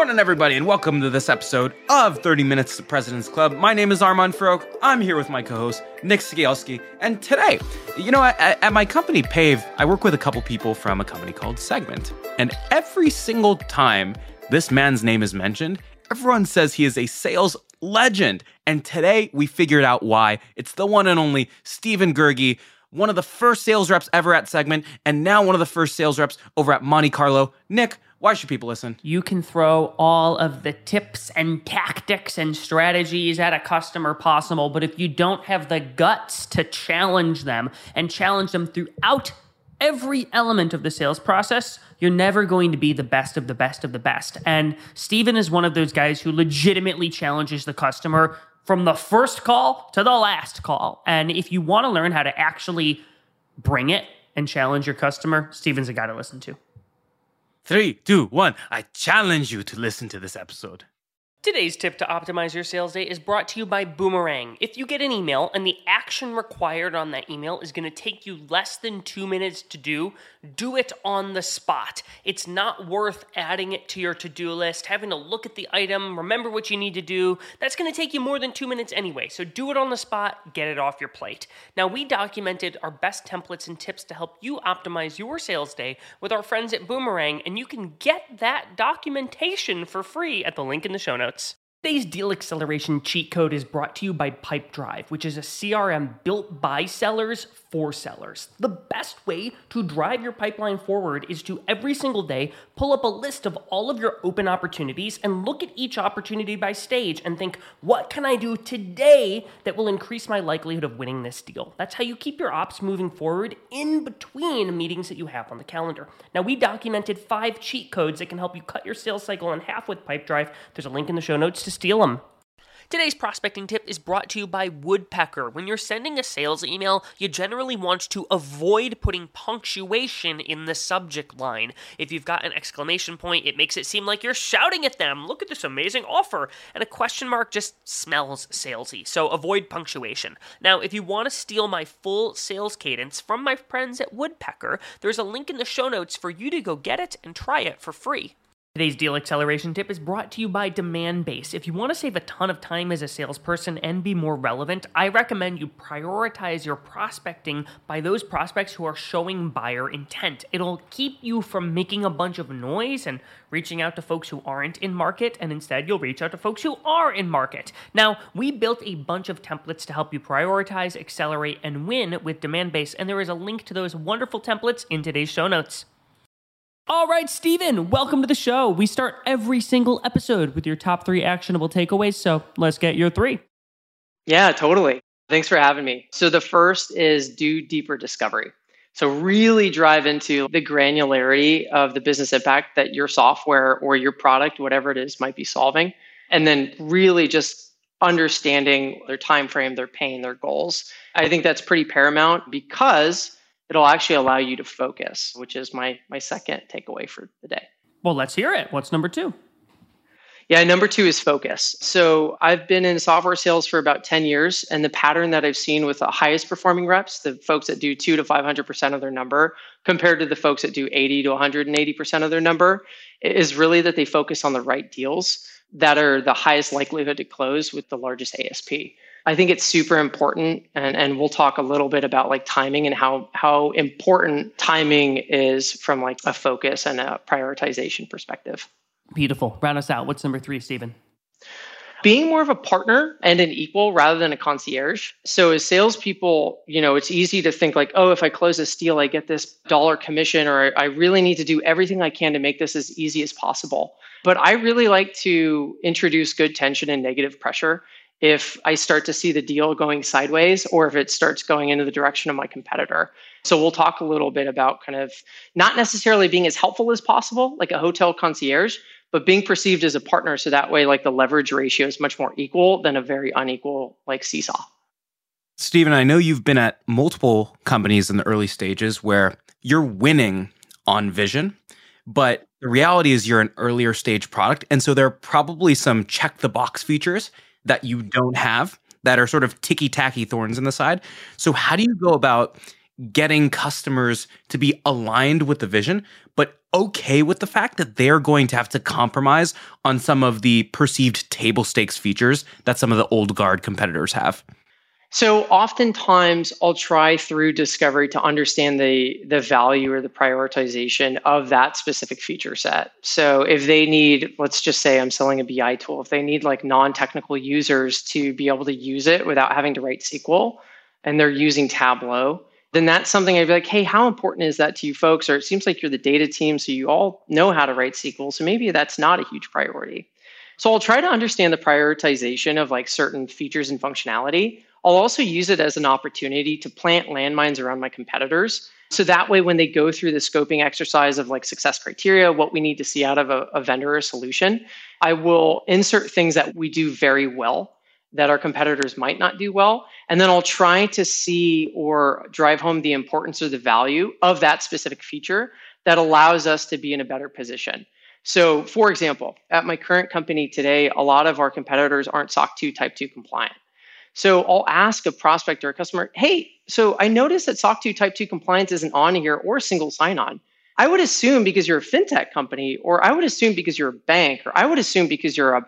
morning, everybody, and welcome to this episode of 30 Minutes to President's Club. My name is Armand Farrokh. I'm here with my co-host, Nick Skielski. And today, at my company, Pave, I work with a couple people from a company called Segment. And every single time this man's name is mentioned, everyone says he is a sales legend. And today, we figured out why. It's the one and only Stephen Gerge, one of the first sales reps ever at Segment, and now one of the first sales reps over at Monte Carlo. Nick, why should people listen? You can throw all of the tips and tactics and strategies at a customer possible, but if you don't have the guts to challenge them and challenge them throughout every element of the sales process, you're never going to be the best of the best of the best. And Steven is one of those guys who legitimately challenges the customer from the first call to the last call. And if you want to learn how to actually bring it and challenge your customer, Steven's a guy to listen to. 3, 2, 1. I challenge you to listen to this episode. Today's tip to optimize your sales day is brought to you by Boomerang. If you get an email and the action required on that email is going to take you less than 2 minutes to do it on the spot. It's not worth adding it to your to-do list, having to look at the item, remember what you need to do. That's going to take you more than 2 minutes anyway, so do it on the spot, get it off your plate. Now, we documented our best templates and tips to help you optimize your sales day with our friends at Boomerang, and you can get that documentation for free at the link in the show notes. Today's deal acceleration cheat code is brought to you by Pipedrive, which is a CRM built by sellers for sellers. The best way to drive your pipeline forward is to every single day pull up a list of all of your open opportunities and look at each opportunity by stage and think, what can I do today that will increase my likelihood of winning this deal? That's how you keep your ops moving forward in between meetings that you have on the calendar. Now, we documented 5 cheat codes that can help you cut your sales cycle in half with Pipedrive. There's a link in the show notes to steal them. Today's prospecting tip is brought to you by Woodpecker. When you're sending a sales email, you generally want to avoid putting punctuation in the subject line. If you've got an exclamation point, it makes it seem like you're shouting at them, look at this amazing offer, and a question mark just smells salesy, so avoid punctuation. Now, if you want to steal my full sales cadence from my friends at Woodpecker, there's a link in the show notes for you to go get it and try it for free. Today's deal acceleration tip is brought to you by Demandbase. If you want to save a ton of time as a salesperson and be more relevant, I recommend you prioritize your prospecting by those prospects who are showing buyer intent. It'll keep you from making a bunch of noise and reaching out to folks who aren't in market, and instead you'll reach out to folks who are in market. Now, we built a bunch of templates to help you prioritize, accelerate, and win with Demandbase, and there is a link to those wonderful templates in today's show notes. All right, Steven, welcome to the show. We start every single episode with your top 3 actionable takeaways, so let's get your 3. Yeah, totally. Thanks for having me. So the first is do deeper discovery. So really drive into the granularity of the business impact that your software or your product, whatever it is, might be solving. And then really just understanding their time frame, their pain, their goals. I think that's pretty paramount because it'll actually allow you to focus, which is my second takeaway for the day. Well, let's hear it. What's number 2? Yeah, number 2 is focus. So I've been in software sales for about 10 years, and the pattern that I've seen with the highest performing reps, the folks that do 200 to 500% of their number, compared to the folks that do 80 to 180% of their number, is really that they focus on the right deals that are the highest likelihood to close with the largest ASP. I think it's super important, and we'll talk a little bit about like timing and how important timing is from like a focus and a prioritization perspective. Beautiful. Round us out. What's number 3, Stephen? Being more of a partner and an equal rather than a concierge. So as salespeople, it's easy to think like, oh, if I close this deal, I get this dollar commission, or I really need to do everything I can to make this as easy as possible. But I really like to introduce good tension and negative pressure if I start to see the deal going sideways or if it starts going into the direction of my competitor. So we'll talk a little bit about kind of not necessarily being as helpful as possible, like a hotel concierge, but being perceived as a partner. So that way, like the leverage ratio is much more equal than a very unequal like seesaw. Stephen, I know you've been at multiple companies in the early stages where you're winning on vision, but the reality is you're an earlier stage product. And so there are probably some check the box features that you don't have that are sort of ticky-tacky thorns in the side. So how do you go about getting customers to be aligned with the vision, but okay with the fact that they're going to have to compromise on some of the perceived table stakes features that some of the old guard competitors have? So oftentimes I'll try through discovery to understand the value or the prioritization of that specific feature set. So if they need, let's just say I'm selling a BI tool, if they need like non-technical users to be able to use it without having to write SQL and they're using Tableau, then that's something I'd be like, hey, how important is that to you folks? Or it seems like you're the data team, so you all know how to write SQL. So maybe that's not a huge priority. So I'll try to understand the prioritization of like certain features and functionality. I'll also use it as an opportunity to plant landmines around my competitors. So that way, when they go through the scoping exercise of like success criteria, what we need to see out of a vendor or solution, I will insert things that we do very well that our competitors might not do well. And then I'll try to see or drive home the importance or the value of that specific feature that allows us to be in a better position. So for example, at my current company today, a lot of our competitors aren't SOC 2 Type 2 compliant. So I'll ask a prospect or a customer, hey, so I noticed that SOC 2 Type 2 compliance isn't on here or single sign-on. I would assume because you're a fintech company, or I would assume because you're a bank, or I would assume because you're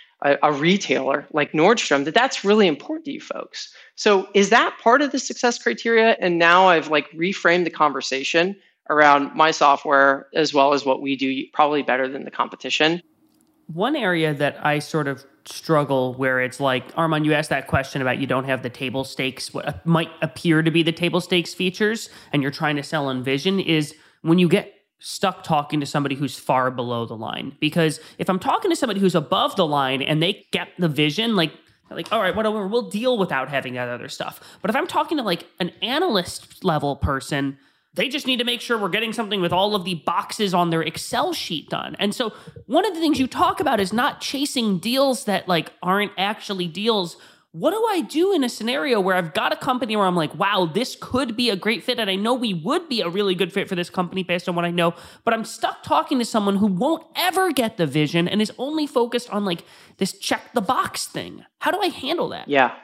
a retailer like Nordstrom, that's really important to you folks. So is that part of the success criteria? And now I've like reframed the conversation around my software as well as what we do probably better than the competition. One area that I sort of struggle where it's like, Armand, you asked that question about you don't have the table stakes, what might appear to be the table stakes features, and you're trying to sell on vision, is when you get stuck talking to somebody who's far below the line. Because if I'm talking to somebody who's above the line and they get the vision, like, all right, whatever, we'll deal without having that other stuff. But if I'm talking to like an analyst level person, they just need to make sure we're getting something with all of the boxes on their Excel sheet done. And so one of the things you talk about is not chasing deals that like aren't actually deals. What do I do in a scenario where I've got a company where I'm like, wow, this could be a great fit, and I know we would be a really good fit for this company based on what I know, but I'm stuck talking to someone who won't ever get the vision and is only focused on like this check the box thing. How do I handle that? Yeah.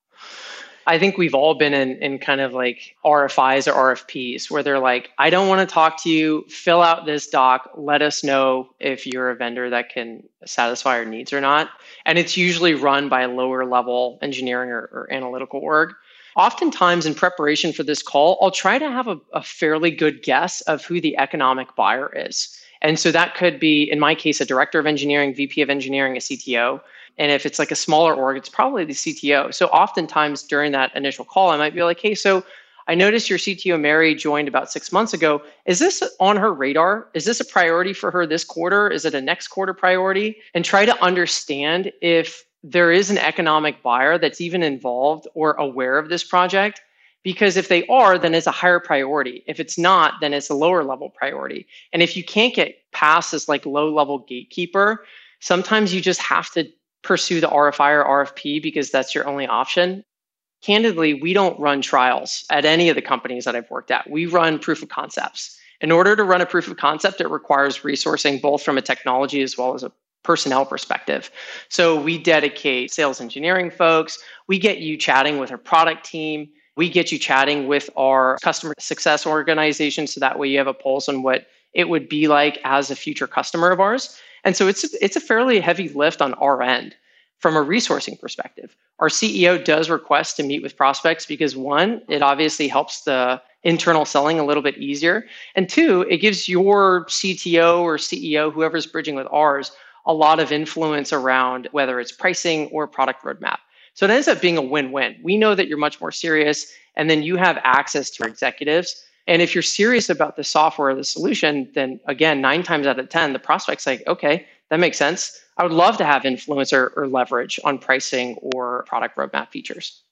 I think we've all been in kind of like RFIs or RFPs where they're like, I don't want to talk to you, fill out this doc, let us know if you're a vendor that can satisfy our needs or not. And it's usually run by a lower level engineering or analytical org. Oftentimes in preparation for this call, I'll try to have a fairly good guess of who the economic buyer is. And so that could be, in my case, a director of engineering, VP of engineering, a CTO. And if it's like a smaller org, it's probably the CTO. So oftentimes during that initial call, I might be like, hey, so I noticed your CTO, Mary, joined about 6 months ago. Is this on her radar? Is this a priority for her this quarter? Is it a next quarter priority? And try to understand if there is an economic buyer that's even involved or aware of this project. Because if they are, then it's a higher priority. If it's not, then it's a lower level priority. And if you can't get past this like low level gatekeeper, sometimes you just have to pursue the RFI or RFP because that's your only option. Candidly, we don't run trials at any of the companies that I've worked at. We run proof of concepts. In order to run a proof of concept, it requires resourcing both from a technology as well as a personnel perspective. So we dedicate sales engineering folks. We get you chatting with our product team. We get you chatting with our customer success organization. So that way you have a pulse on what it would be like as a future customer of ours. And so it's a fairly heavy lift on our end from a resourcing perspective. Our CEO does request to meet with prospects because one, it obviously helps the internal selling a little bit easier. And two, it gives your CTO or CEO, whoever's bridging with ours, a lot of influence around whether it's pricing or product roadmap. So it ends up being a win-win. We know that you're much more serious, and then you have access to executives. And if you're serious about the software or the solution, then again, 9 times out of 10, the prospect's like, okay, that makes sense. I would love to have influence or leverage on pricing or product roadmap features.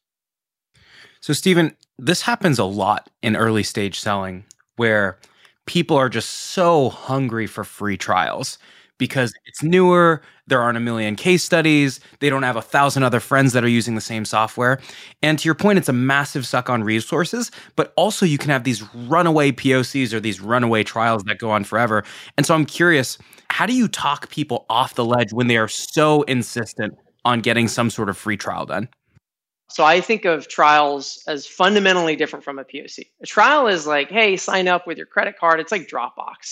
So, Stephen, this happens a lot in early stage selling where people are just so hungry for free trials because it's newer, there aren't a million case studies, they don't have 1,000 other friends that are using the same software. And to your point, it's a massive suck on resources, but also you can have these runaway POCs or these runaway trials that go on forever. And so I'm curious, how do you talk people off the ledge when they are so insistent on getting some sort of free trial done? So I think of trials as fundamentally different from a POC. A trial is like, hey, sign up with your credit card. It's like Dropbox.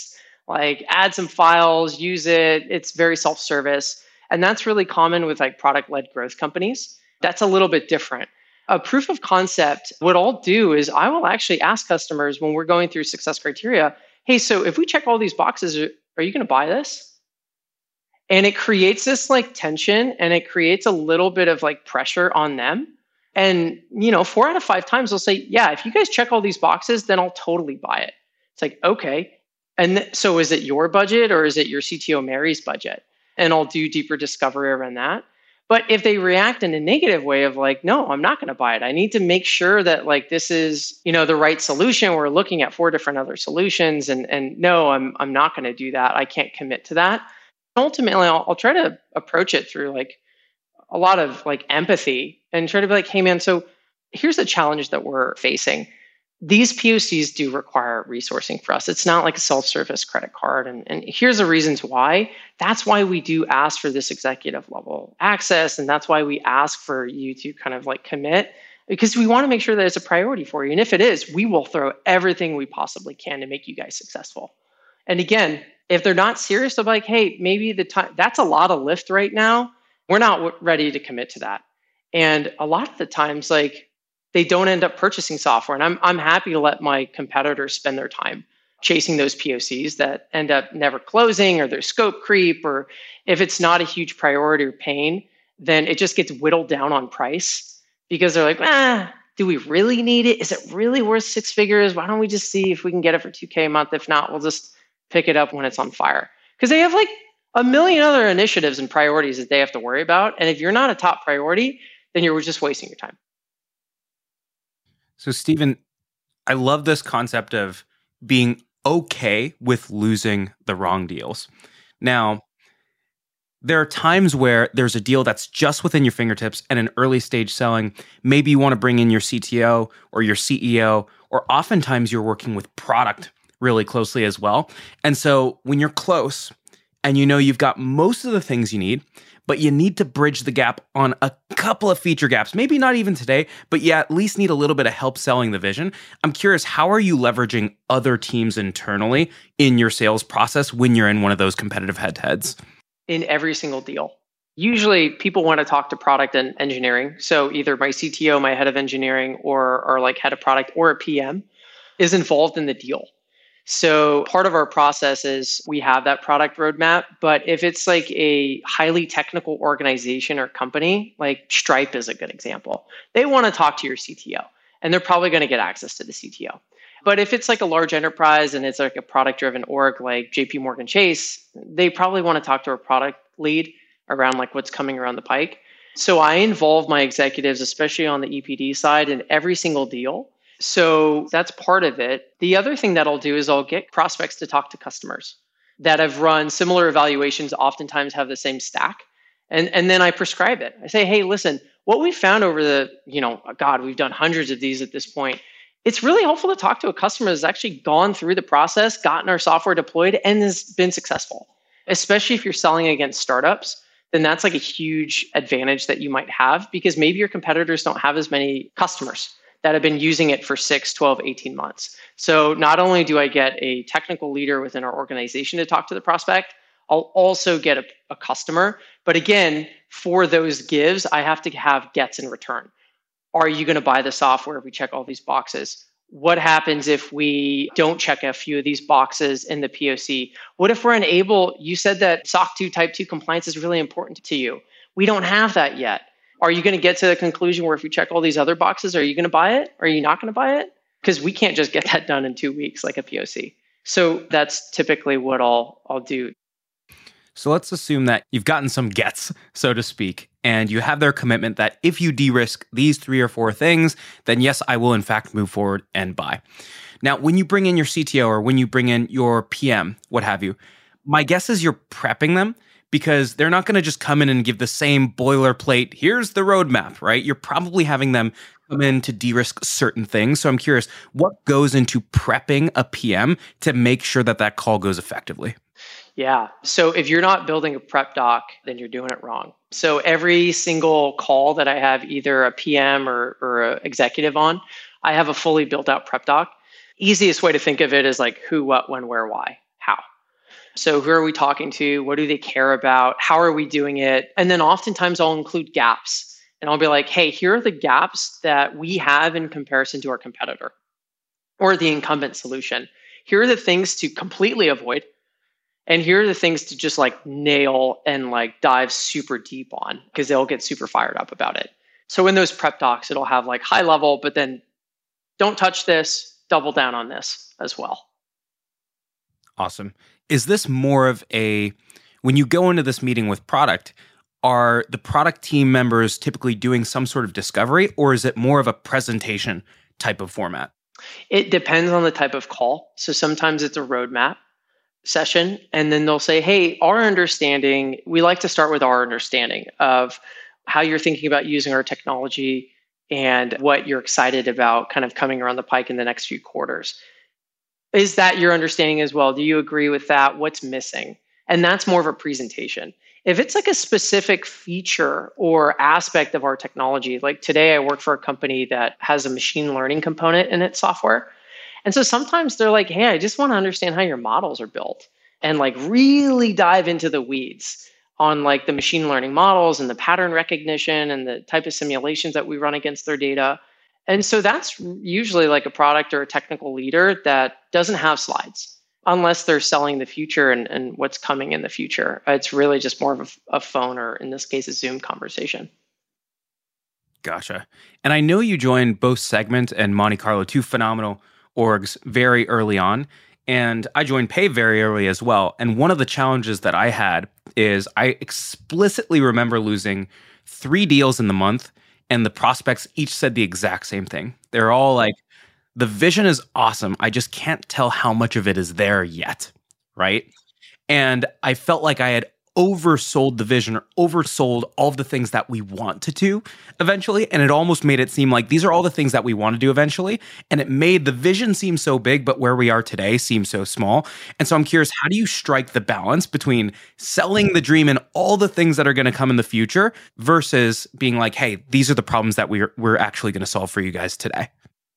Like add some files, use it. It's very self-service. And that's really common with like product-led growth companies. That's a little bit different. A proof of concept, what I'll do is I will actually ask customers when we're going through success criteria, hey, so if we check all these boxes, are you going to buy this? And it creates this like tension and it creates a little bit of like pressure on them. And, 4 out of 5 times they'll say, yeah, if you guys check all these boxes, then I'll totally buy it. It's like, okay. And so is it your budget or is it your CTO Mary's budget? And I'll do deeper discovery around that. But if they react in a negative way of like, no, I'm not going to buy it. I need to make sure that like this is, the right solution. We're looking at 4 different other solutions and no, I'm not going to do that. I can't commit to that. Ultimately, I'll try to approach it through like a lot of like empathy and try to be like, hey man, so here's a challenge that we're facing. These POCs do require resourcing for us. It's not like a self-service credit card. And here's the reasons why. That's why we do ask for this executive level access. And that's why we ask for you to kind of like commit, because we want to make sure that it's a priority for you. And if it is, we will throw everything we possibly can to make you guys successful. And again, if they're not serious, they're like, hey, maybe the time, that's a lot of lift right now. We're not ready to commit to that. And a lot of the times, like, they don't end up purchasing software. And I'm happy to let my competitors spend their time chasing those POCs that end up never closing or their scope creep, or if it's not a huge priority or pain, then it just gets whittled down on price because they're like, do we really need it? Is it really worth 6 figures? Why don't we just see if we can get it for $2,000 a month? If not, we'll just pick it up when it's on fire. Because they have like a million other initiatives and priorities that they have to worry about. And if you're not a top priority, then you're just wasting your time. So, Stephen, I love this concept of being okay with losing the wrong deals. Now, there are times where there's a deal that's just within your fingertips and an early stage selling. Maybe you want to bring in your CTO or your CEO, or oftentimes you're working with product really closely as well. And so when you're close and you've got most of the things you need, but you need to bridge the gap on a couple of feature gaps, maybe not even today, but you at least need a little bit of help selling the vision. I'm curious, how are you leveraging other teams internally in your sales process when you're in one of those competitive head-to-heads? In every single deal. Usually people want to talk to product and engineering. So either my CTO, my head of engineering, or like head of product or a PM is involved in the deal. So part of our process is we have that product roadmap, but if it's like a highly technical organization or company, like Stripe is a good example, they want to talk to your CTO and they're probably going to get access to the CTO. But if it's like a large enterprise and it's like a product-driven org like JP Morgan Chase, they probably want to talk to a product lead around like what's coming around the pike. So I involve my executives, especially on the EPD side, in every single deal. So that's part of it. The other thing that I'll do is I'll get prospects to talk to customers that have run similar evaluations, oftentimes have the same stack. And then I prescribe it. I say, hey, listen, what we found over the, we've done hundreds of these at this point. It's really helpful to talk to a customer that's actually gone through the process, gotten our software deployed, and has been successful. Especially if you're selling against startups, then that's like a huge advantage that you might have because maybe your competitors don't have as many customers that have been using it for 6, 12, 18 months. So not only do I get a technical leader within our organization to talk to the prospect, I'll also get a customer. But again, for those gives, I have to have gets in return. Are you going to buy the software if we check all these boxes? What happens if we don't check a few of these boxes in the POC? What if we're unable, you said that SOC 2 Type 2 compliance is really important to you. We don't have that yet. Are you going to get to the conclusion where if we check all these other boxes, are you going to buy it? Or are you not going to buy it? Because we can't just get that done in 2 weeks like a POC. So that's typically what I'll do. So let's assume that you've gotten some gets, so to speak, and you have their commitment that if you de-risk these 3 or 4 things, then yes, I will in fact move forward and buy. Now, when you bring in your CTO or when you bring in your PM, what have you, my guess is you're prepping them because they're not going to just come in and give the same boilerplate, here's the roadmap, right? You're probably having them come in to de-risk certain things. So I'm curious, what goes into prepping a PM to make sure that that call goes effectively? Yeah. So if you're not building a prep doc, then you're doing it wrong. So every single call that I have either a PM or an executive on, I have a fully built out prep doc. Easiest way to think of it is like who, what, when, where, why, how. So who are we talking to? What do they care about? How are we doing it? And then oftentimes I'll include gaps. And I'll be like, hey, here are the gaps that we have in comparison to our competitor or the incumbent solution. Here are the things to completely avoid. And here are the things to just like nail and like dive super deep on because they'll get super fired up about it. So in those prep docs, it'll have like high level, but then don't touch this, double down on this as well. Awesome. Is this more of a, when you go into this meeting with product, are the product team members typically doing some sort of discovery, or is it more of a presentation type of format? It depends on the type of call. So sometimes it's a roadmap session, and then they'll say, hey, our understanding, we like to start with our understanding of how you're thinking about using our technology and what you're excited about kind of coming around the pike in the next few quarters. Is that your understanding as well? Do you agree with that? What's missing? And that's more of a presentation. If it's like a specific feature or aspect of our technology, like today I work for a company that has a machine learning component in its software. And so sometimes they're like, hey, I just want to understand how your models are built and like really dive into the weeds on like the machine learning models and the pattern recognition and the type of simulations that we run against their data. And so that's usually like a product or a technical leader that doesn't have slides unless they're selling the future and what's coming in the future. It's really just more of a phone or in this case, a Zoom conversation. Gotcha. And I know you joined both Segment and Monte Carlo, two phenomenal orgs, very early on. And I joined Pave very early as well. And one of the challenges that I had is I explicitly remember losing 3 deals in the month, and the prospects each said the exact same thing. They're all like, the vision is awesome. I just can't tell how much of it is there yet, right? And I felt like I had oversold the vision or oversold all of the things that we want to do eventually. And it almost made it seem like these are all the things that we want to do eventually. And it made the vision seem so big, but where we are today seems so small. And so I'm curious, how do you strike the balance between selling the dream and all the things that are going to come in the future versus being like, hey, these are the problems that we're actually going to solve for you guys today?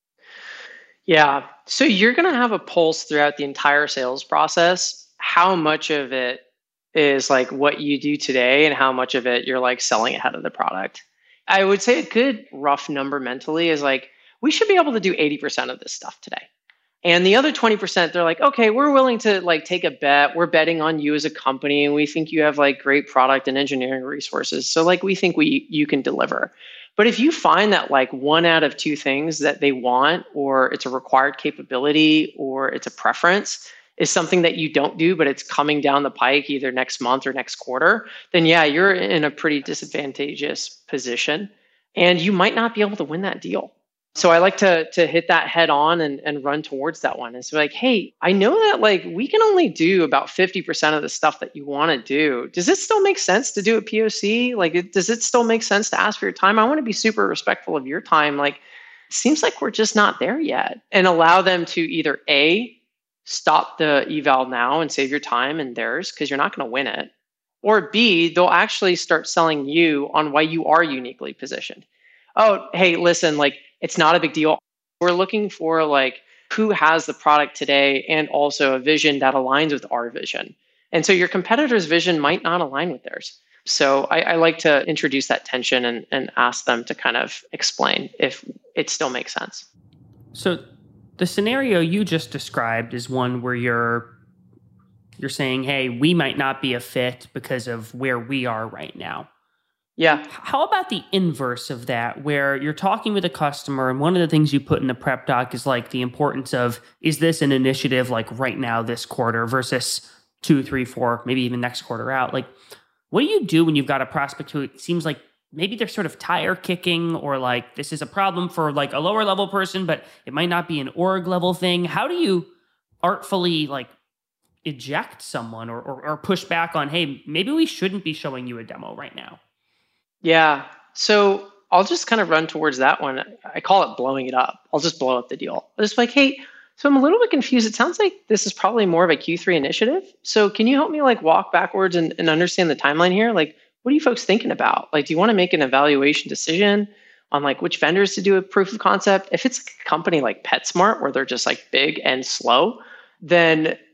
Yeah. So you're going to have a pulse throughout the entire sales process. How much of it is like what you do today and how much of it you're like selling ahead of the product. I would say a good rough number mentally is like, we should be able to do 80% of this stuff today. And the other 20%, they're like, okay, we're willing to like take a bet. We're betting on you as a company. And we think you have like great product and engineering resources. So like, we think you can deliver. But if you find that like 1 out of 2 things that they want, or it's a required capability, or it's a preference, is something that you don't do, but it's coming down the pike either next month or next quarter, then yeah, you're in a pretty disadvantageous position and you might not be able to win that deal. So I like to hit that head on and run towards that one. And so like, hey, I know that like we can only do about 50% of the stuff that you want to do. Does it still make sense to do a POC? Like, does it still make sense to ask for your time? I want to be super respectful of your time. Like, it seems like we're just not there yet. And allow them to either A, stop the eval now and save your time and theirs because you're not going to win it. Or B, they'll actually start selling you on why you are uniquely positioned. Oh, hey, listen, like it's not a big deal. We're looking for like who has the product today and also a vision that aligns with our vision. And so your competitor's vision might not align with theirs. So I like to introduce that tension and ask them to kind of explain if it still makes sense. So the scenario you just described is one where you're saying, hey, we might not be a fit because of where we are right now. Yeah. How about the inverse of that, where you're talking with a customer and one of the things you put in the prep doc is like the importance of, is this an initiative like right now, this quarter versus 2, 3, 4, maybe even next quarter out? Like, what do you do when you've got a prospect who it seems like maybe they're sort of tire kicking, or like this is a problem for like a lower level person, but it might not be an org level thing? How do you artfully like eject someone or push back on, hey, maybe we shouldn't be showing you a demo right now? Yeah. So I'll just kind of run towards that one. I call it blowing it up. I'll just blow up the deal. I'll just be like, hey, so I'm a little bit confused. It sounds like this is probably more of a Q3 initiative. So can you help me like walk backwards and understand the timeline here? Like, what are you folks thinking about? Like, do you want to make an evaluation decision on like which vendors to do a proof of concept? If it's a company like PetSmart where they're just like big and slow, then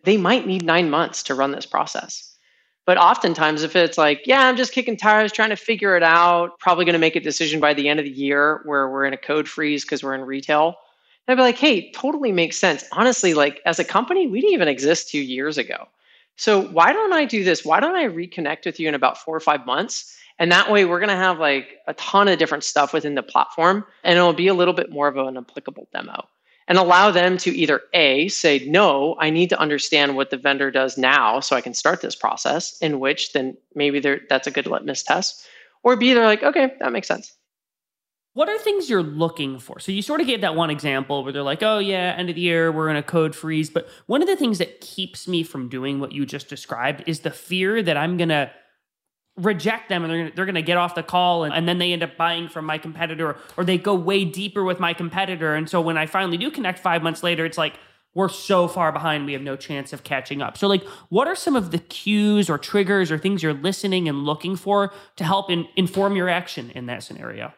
they might need 9 months to run this process. But oftentimes, if it's like, yeah, I'm just kicking tires, trying to figure it out, probably going to make a decision by the end of the year where we're in a code freeze because we're in retail, I'd be like, hey, totally makes sense. Honestly, like as a company, we didn't even exist 2 years ago. So why don't I do this? Why don't I reconnect with you in about 4 or 5 months? And that way we're going to have like a ton of different stuff within the platform, and it'll be a little bit more of an applicable demo and allow them to either A, say, no, I need to understand what the vendor does now so I can start this process, in which then maybe that's a good litmus test. Or B, they're like, okay, that makes sense. What are things you're looking for? So you sort of gave that one example where they're like, oh yeah, end of the year, we're in a code freeze. But one of the things that keeps me from doing what you just described is the fear that I'm going to reject them and they're going to get off the call and then they end up buying from my competitor, or they go way deeper with my competitor. And so when I finally do connect 5 months later, it's like, we're so far behind, we have no chance of catching up. So like, what are some of the cues or triggers or things you're listening and looking for to help inform your action in that scenario?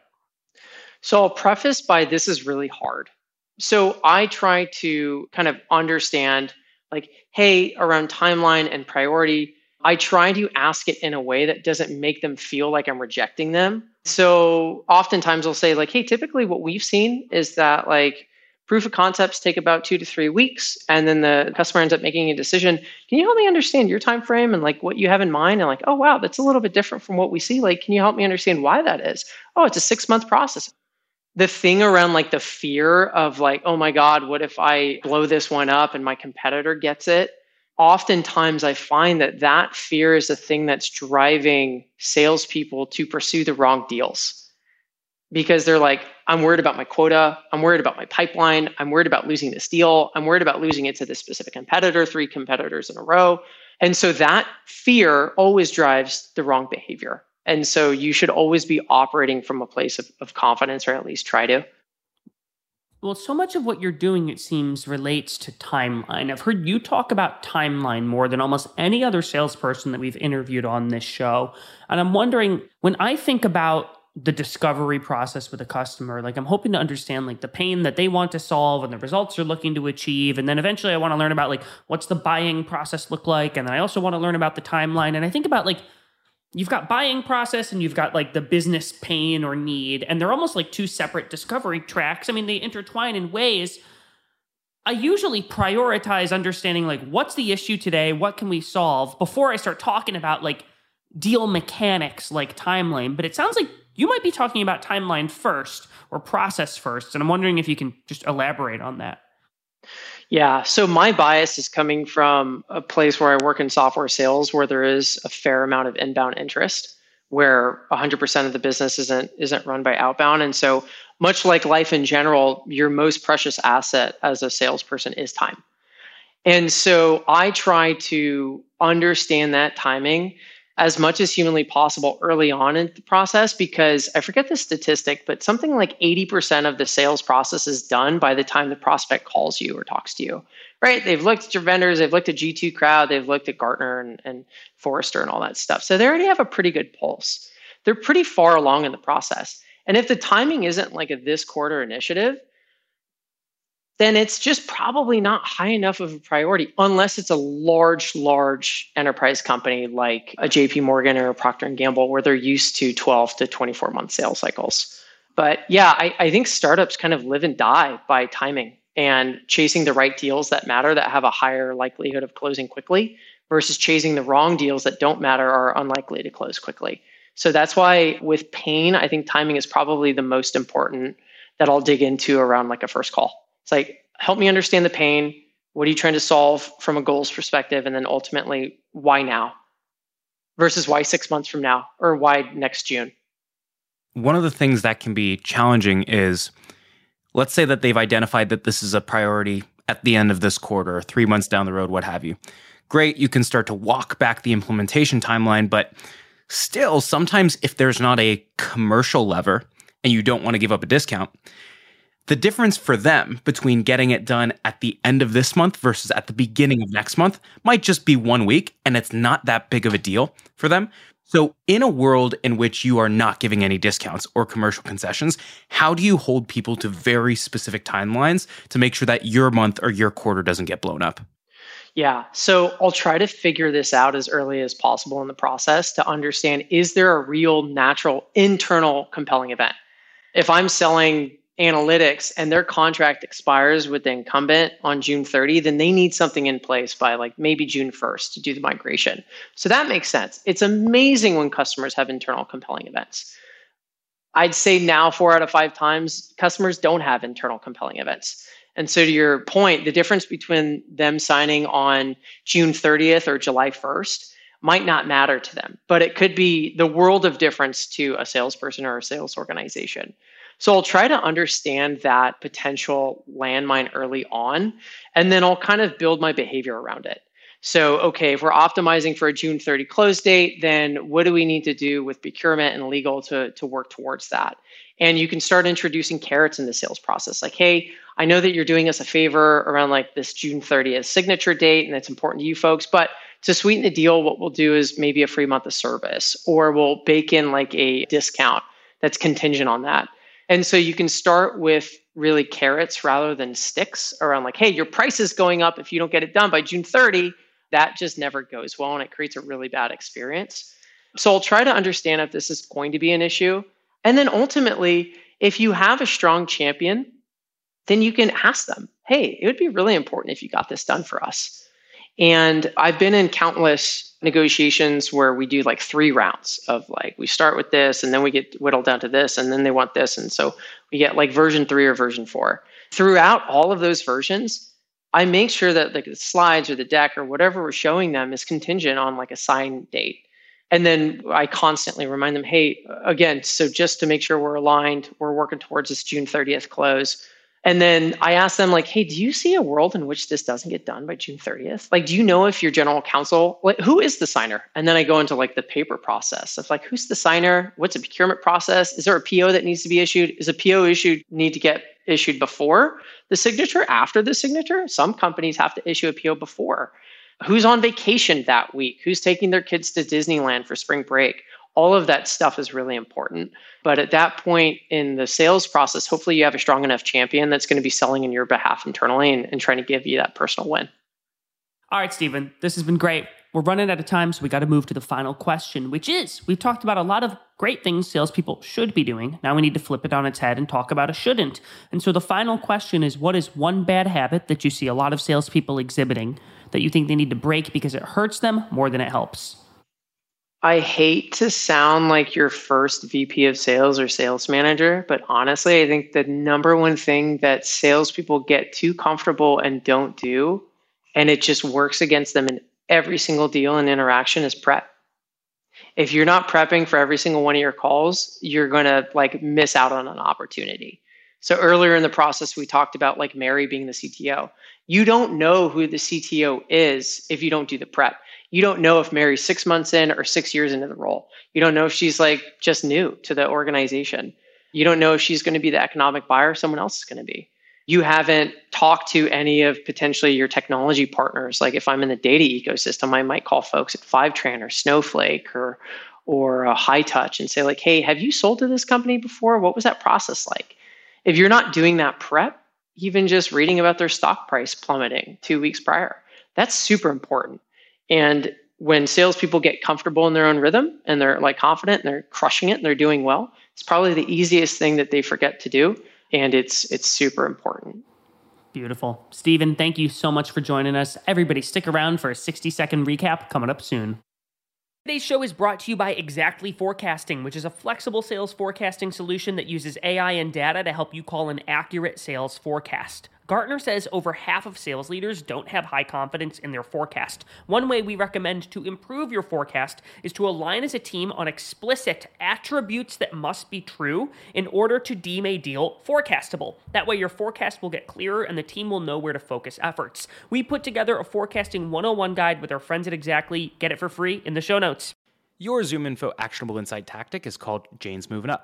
So I'll preface by this is really hard. So I try to kind of understand like, hey, around timeline and priority, I try to ask it in a way that doesn't make them feel like I'm rejecting them. So oftentimes I'll say like, hey, typically what we've seen is that like proof of concepts take about 2 to 3 weeks, and then the customer ends up making a decision. Can you help me understand your time frame and like what you have in mind? And like, oh wow, that's a little bit different from what we see. Like, can you help me understand why that is? Oh, it's a 6-month process. The thing around like the fear of like, oh my God, what if I blow this one up and my competitor gets it? Oftentimes I find that fear is the thing that's driving salespeople to pursue the wrong deals, because they're like, I'm worried about my quota. I'm worried about my pipeline. I'm worried about losing this deal. I'm worried about losing it to this specific competitor, 3 competitors in a row. And so that fear always drives the wrong behavior. And so you should always be operating from a place of confidence, or at least try to. Well, so much of what you're doing, it seems, relates to timeline. I've heard you talk about timeline more than almost any other salesperson that we've interviewed on this show. And I'm wondering, when I think about the discovery process with a customer, like I'm hoping to understand like the pain that they want to solve and the results they're looking to achieve. And then eventually I want to learn about like, what's the buying process look like? And then I also want to learn about the timeline. And I think about like, you've got buying process and you've got like the business pain or need, and they're almost like 2 separate discovery tracks. I mean, they intertwine in ways. I usually prioritize understanding like, what's the issue today? What can we solve before I start talking about like deal mechanics like timeline. But it sounds like you might be talking about timeline first or process first. And I'm wondering if you can just elaborate on that. Yeah. So my bias is coming from a place where I work in software sales, where there is a fair amount of inbound interest, where 100% of the business isn't run by outbound. And so much like life in general, your most precious asset as a salesperson is time. And so I try to understand that timing as much as humanly possible early on in the process, because I forget the statistic, but something like 80% of the sales process is done by the time the prospect calls you or talks to you, right? They've looked at your vendors, they've looked at G2 Crowd, they've looked at Gartner and Forrester and all that stuff. So they already have a pretty good pulse. They're pretty far along in the process. And if the timing isn't like a this quarter initiative, then it's just probably not high enough of a priority, unless it's a large enterprise company like a JP Morgan or a Procter & Gamble, where they're used to 12 to 24 month sales cycles. But yeah, I think startups kind of live and die by timing and chasing the right deals that matter, that have a higher likelihood of closing quickly, versus chasing the wrong deals that don't matter or are unlikely to close quickly. So that's why with pain, I think timing is probably the most important that I'll dig into around like a first call. It's like, help me understand the pain. What are you trying to solve from a goals perspective? And then ultimately, why now versus why 6 months from now, or why next June? One of the things that can be challenging is, let's say that they've identified that this is a priority at the end of this quarter, 3 months down the road, what have you. Great, you can start to walk back the implementation timeline, but still, sometimes if there's not a commercial lever and you don't want to give up a discount, the difference for them between getting it done at the end of this month versus at the beginning of next month might just be 1 week, and it's not that big of a deal for them. So in a world in which you are not giving any discounts or commercial concessions, how do you hold people to very specific timelines to make sure that your month or your quarter doesn't get blown up? Yeah. So I'll try to figure this out as early as possible in the process to understand, is there a real natural internal compelling event? If I'm selling analytics and their contract expires with the incumbent on June 30, then they need something in place by like maybe June 1st to do the migration. So that makes sense. It's amazing when customers have internal compelling events. I'd say now 4 out of 5 times, customers don't have internal compelling events. And so to your point, the difference between them signing on June 30th or July 1st might not matter to them, but it could be the world of difference to a salesperson or a sales organization. So I'll try to understand that potential landmine early on, and then I'll kind of build my behavior around it. So, okay, if we're optimizing for a June 30 close date, then what do we need to do with procurement and legal to work towards that? And you can start introducing carrots in the sales process. Like, hey, I know that you're doing us a favor around like this June 30th signature date, and it's important to you folks, but to sweeten the deal, what we'll do is maybe a free month of service, or we'll bake in like a discount that's contingent on that. And so you can start with really carrots rather than sticks around like, hey, your price is going up if you don't get it done by June 30. That just never goes well, and it creates a really bad experience. So I'll try to understand if this is going to be an issue. And then ultimately, if you have a strong champion, then you can ask them, hey, it would be really important if you got this done for us. And I've been in countless negotiations where we do like 3 rounds of like, we start with this and then we get whittled down to this and then they want this. And so we get like version 3 or version 4. Throughout all of those versions, I make sure that like the slides or the deck or whatever we're showing them is contingent on like a sign date. And then I constantly remind them, hey, again, so just to make sure we're aligned, we're working towards this June 30th close. And then I ask them like, hey, do you see a world in which this doesn't get done by June 30th? Like, do you know if your general counsel, like, who is the signer? And then I go into like the paper process of like, who's the signer? What's a procurement process? Is there a PO that needs to be issued? Is a PO need to get issued before the signature, after the signature? Some companies have to issue a PO before. Who's on vacation that week? Who's taking their kids to Disneyland for spring break? All of that stuff is really important. But at that point in the sales process, hopefully you have a strong enough champion that's going to be selling in your behalf internally and trying to give you that personal win. All right, Stephen, this has been great. We're running out of time, so we got to move to the final question, which is, we've talked about a lot of great things salespeople should be doing. Now we need to flip it on its head and talk about a shouldn't. And so the final question is, what is one bad habit that you see a lot of salespeople exhibiting that you think they need to break because it hurts them more than it helps? I hate to sound like your first VP of sales or sales manager, but honestly, I think the number one thing that salespeople get too comfortable and don't do, and it just works against them in every single deal and interaction, is prep. If you're not prepping for every single one of your calls, you're going to like miss out on an opportunity. So earlier in the process, we talked about like Mary being the CTO. You don't know who the CTO is if you don't do the prep. You don't know if Mary's 6 months in or 6 years into the role. You don't know if she's like just new to the organization. You don't know if she's going to be the economic buyer, someone else is going to be. You haven't talked to any of potentially your technology partners. Like if I'm in the data ecosystem, I might call folks at Fivetran or Snowflake or High Touch and say like, hey, have you sold to this company before? What was that process like? If you're not doing that prep, even just reading about their stock price plummeting 2 weeks prior, that's super important. And when salespeople get comfortable in their own rhythm and they're like confident and they're crushing it and they're doing well, it's probably the easiest thing that they forget to do. And it's super important. Beautiful. Stephen, thank you so much for joining us. Everybody stick around for a 60-second recap coming up soon. Today's show is brought to you by Exactly Forecasting, which is a flexible sales forecasting solution that uses AI and data to help you call an accurate sales forecast. Gartner says over half of sales leaders don't have high confidence in their forecast. One way we recommend to improve your forecast is to align as a team on explicit attributes that must be true in order to deem a deal forecastable. That way your forecast will get clearer and the team will know where to focus efforts. We put together a forecasting 101 guide with our friends at Exactly. Get it for free in the show notes. Your ZoomInfo actionable insight tactic is called Jane's Moving Up.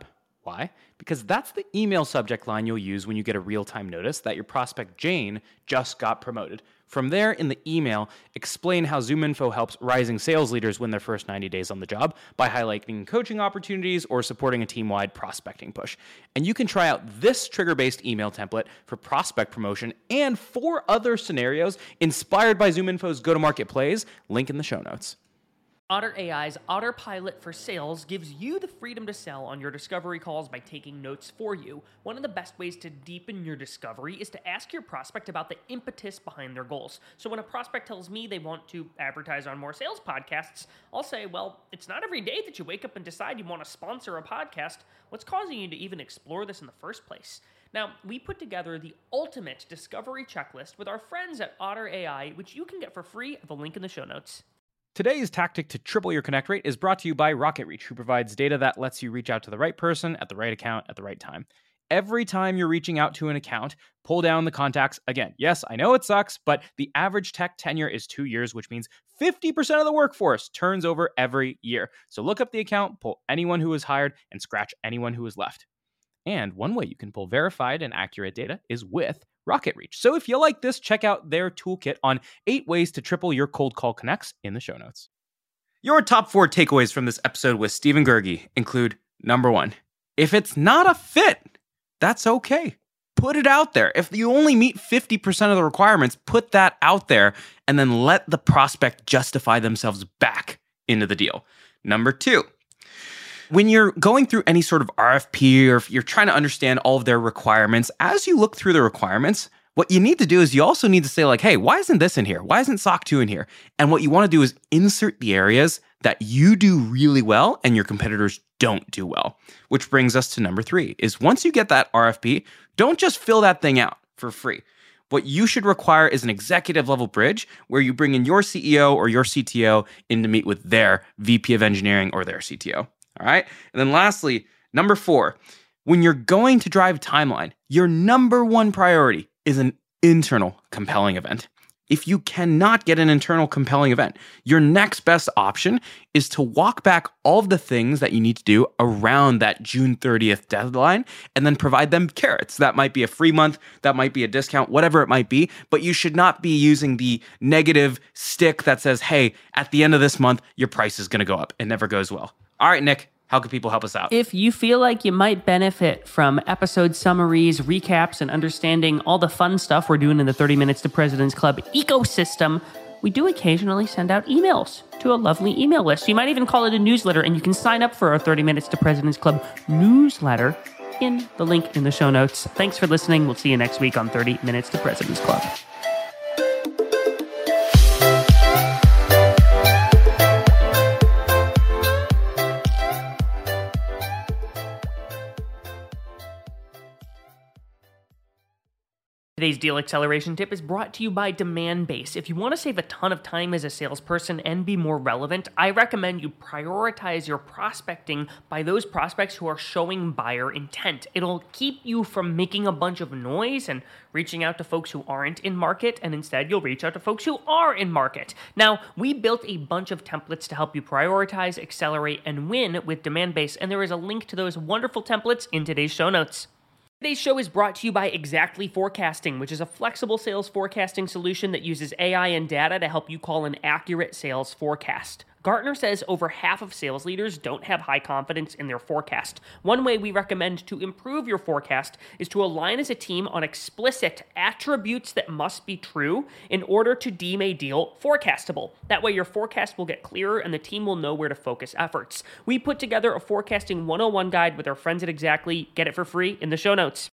Why? Because that's the email subject line you'll use when you get a real-time notice that your prospect Jane just got promoted. From there, in the email, explain how ZoomInfo helps rising sales leaders win their first 90 days on the job by highlighting coaching opportunities or supporting a team-wide prospecting push. And you can try out this trigger-based email template for prospect promotion and 4 other scenarios inspired by ZoomInfo's go-to-market plays, link in the show notes. Otter AI's Autopilot for Sales gives you the freedom to sell on your discovery calls by taking notes for you. One of the best ways to deepen your discovery is to ask your prospect about the impetus behind their goals. So when a prospect tells me they want to advertise on more sales podcasts, I'll say, well, it's not every day that you wake up and decide you want to sponsor a podcast. What's causing you to even explore this in the first place? Now, we put together the ultimate discovery checklist with our friends at Otter AI, which you can get for free at the link in the show notes. Today's tactic to triple your connect rate is brought to you by RocketReach, who provides data that lets you reach out to the right person at the right account at the right time. Every time you're reaching out to an account, pull down the contacts. Again, yes, I know it sucks, but the average tech tenure is 2 years, which means 50% of the workforce turns over every year. So look up the account, pull anyone who was hired, and scratch anyone who was left. And one way you can pull verified and accurate data is with RocketReach. So if you like this, check out their toolkit on 8 ways to triple your cold call connects in the show notes. Your top 4 takeaways from this episode with Stephen Gerge include, number 1, if it's not a fit, that's okay. Put it out there. If you only meet 50% of the requirements, put that out there and then let the prospect justify themselves back into the deal. Number 2, when you're going through any sort of RFP or if you're trying to understand all of their requirements, as you look through the requirements, what you need to do is you also need to say like, hey, why isn't this in here? Why isn't SOC 2 in here? And what you want to do is insert the areas that you do really well and your competitors don't do well. Which brings us to number 3, is once you get that RFP, don't just fill that thing out for free. What you should require is an executive level bridge where you bring in your CEO or your CTO in to meet with their VP of engineering or their CTO. All right. And then lastly, number 4, when you're going to drive timeline, your number 1 priority is an internal compelling event. If you cannot get an internal compelling event, your next best option is to walk back all of the things that you need to do around that June 30th deadline and then provide them carrots. That might be a free month, that might be a discount, whatever it might be, but you should not be using the negative stick that says, hey, at the end of this month, your price is going to go up. It never goes well. All right, Nick, how can people help us out? If you feel like you might benefit from episode summaries, recaps, and understanding all the fun stuff we're doing in the 30 Minutes to President's Club ecosystem, we do occasionally send out emails to a lovely email list. You might even call it a newsletter, and you can sign up for our 30 Minutes to President's Club newsletter in the link in the show notes. Thanks for listening. We'll see you next week on 30 Minutes to President's Club. Today's deal acceleration tip is brought to you by Demandbase. If you want to save a ton of time as a salesperson and be more relevant, I recommend you prioritize your prospecting by those prospects who are showing buyer intent. It'll keep you from making a bunch of noise and reaching out to folks who aren't in market, and instead you'll reach out to folks who are in market. Now, we built a bunch of templates to help you prioritize, accelerate, and win with Demandbase, and there is a link to those wonderful templates in today's show notes. Today's show is brought to you by Exactly Forecasting, which is a flexible sales forecasting solution that uses AI and data to help you call an accurate sales forecast. Gartner says over half of sales leaders don't have high confidence in their forecast. One way we recommend to improve your forecast is to align as a team on explicit attributes that must be true in order to deem a deal forecastable. That way your forecast will get clearer and the team will know where to focus efforts. We put together a forecasting 101 guide with our friends at Exactly. Get it for free in the show notes.